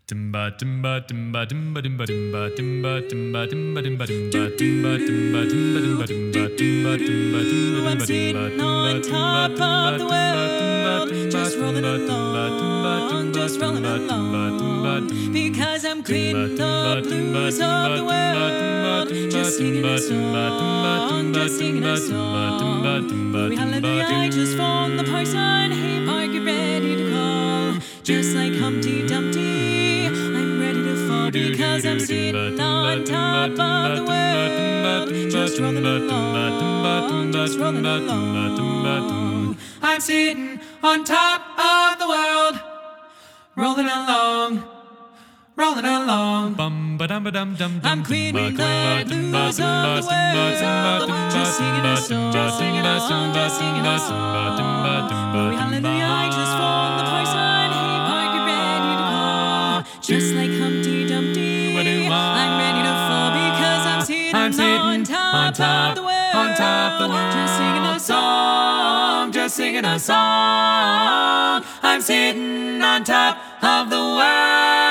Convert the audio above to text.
Dimba dimba dimba dimba dimba dimba dimba dimba dimba dimba dimba dimba dimba dimba dimba dimba dimba dimba I'm sitting on top of the world, just rolling along, just rolling along, because I'm quitting the blues of the world, just singing a song, just singing a song. Glory, hallelujah, I just found the parson. Hey, Mark, get ready to call, just like Humpty Dumpty. I'm ready to fall because I'm sitting on top of the world, just rolling along, just rolling along. I'm sitting on top of the world, rolling along, rolling along. I'm quitting the blues of the world, just singing a song, just singing a song, just singing a song. Glory, hallelujah, I just found the parson. Hey, Mark, get ready to call, just like Humpty Dumpty. I'm ready to fall because I'm sitting on top of the world, just singing a song, just singing a song. I'm sitting on top of the world.